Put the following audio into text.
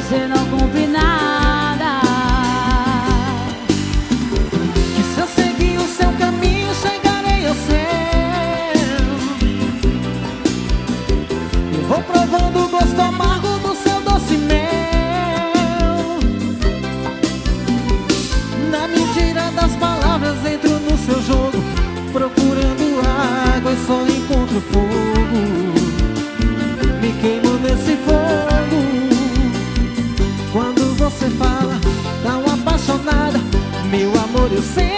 você não cumpre nada. Que se eu seguir o seu caminho, chegarei ao céu. Eu vou provando o gosto amargo do seu doce mel. Na mentira das palavras entro no seu jogo, procurando água e só encontro fogo. Me queimo nesse fogo. Quando você fala tão apaixonada, meu amor, eu sei